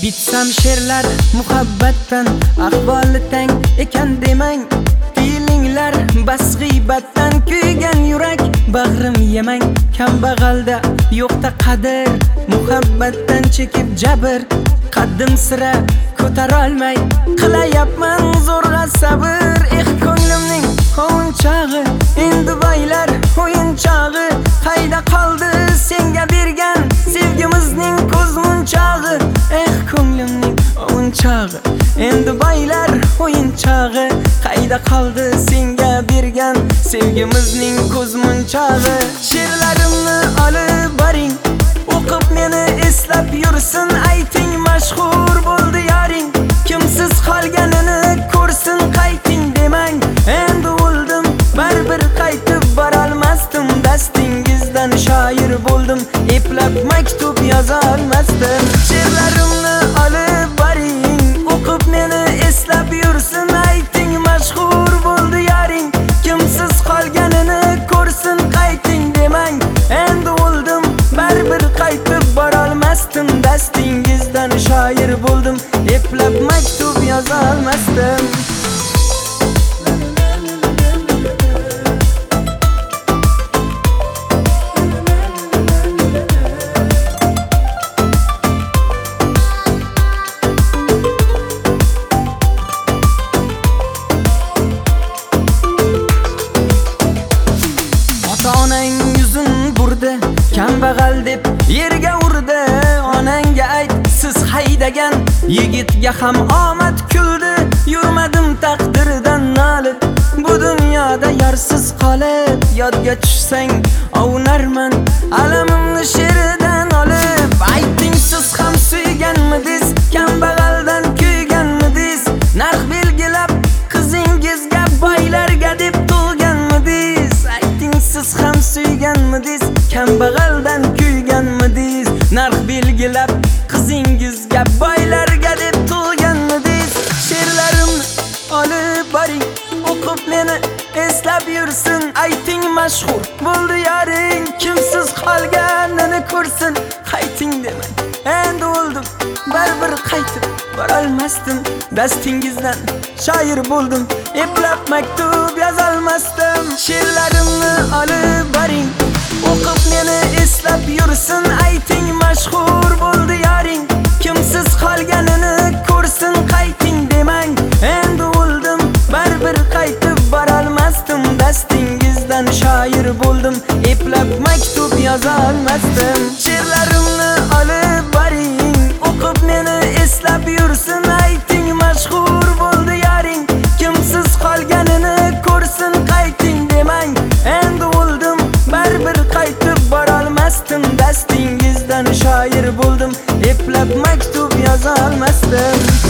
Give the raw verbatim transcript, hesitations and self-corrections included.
Bitsam she'rlar muhabbatdan, ahvoli tang ekan demang. Feelinglar bas g'iybatdan, kuygan yurak bag'rim yemang. Kambag'alda yo'qda qadr, muhabbatdan chekib jabr. Qaddim sira ko'tarolmay qilayapman zo'rg'a sabr. Eh ko'nglimning o'yinchog'i, endi boylar o'yinchog'i. Qayda qoldi senga bergan sevgimizning ko'zmunchog'i? Eh ko'nglimning o'yinchog'i, endi boylar o'yinchog'i. Qayda qoldi senga bergan sevgimizning ko'zmunchog'i? She'rlarimni olib boring, o'qib meni eslab yursin. Ayting mashhur bo'ldi yoring, kimsiz qolganini ko'rsin. Qayting demang, endi o'ldim, baribir qaytib borolmasdim. Dastingizdan shoir bo'ldim, eplab maktub yoza olmasdim. She'rlarimni olib boring, o'qib meni eslab yursin. Ayting mashhur bo'ldi yoring, kimsiz qolganini ko'rsin. Qayting demang, endi o'ldim, baribir qaytib borolmasdim. Dastingizdan shoir bo'ldim, eplab maktub yoza olmasdim. Onang yuzin burdi, kambag'al deb yerga urdi. Onangga ayt, siz haydagan yigitga ham omad kuldi. Yurmadim taqdirdan nolib, bu dunyoda yorsiz qolib. Yodga tushsang ovunarman alamimni she'ridan olib. Ayting, siz ham suyganmidingiz, kambag'aldan kuyganmidingiz? Narx belgilab qizingizga boylarga deb tug'ganmidingiz? Ayting, siz ham suyganmidingiz, kambag'aldan kuyganmidingiz? Narx belgilab qizingizga boylarga deb tug'ganmidingiz? She'rlarimni olib boring, o'qib meni eslab yursin. Ayting mashhur bo'ldi yoring, kimsiz qolganini ko'rsin. Qayting demang, endi o'ldim, baribir qaytib borolmasdim. Dastingizdan shoir bo'ldim, eplab maktub yozolmasdim. She'rlarimni olib boring, o'qib meni eslab yursin. Ayting mashhur bo'ldi yoring, kimsiz qolganini ko'rsin. Qayting demang, endi o'ldim, baribir qaytib borolmasdim. Dastingizdan shoir bo'ldim, eplab maktub yoza olmasdim. She'rlarimni olib boring, o'qib meni eslab yursin. Ayting mashhur bo'ldi yoring, kimsiz qolganini ko'rsin. Qayting demang, endi o'ldim, baribir qaytib borolmasdim. Dastingizdan shoir bo'ldim, eplab maktub yoza olmasdim.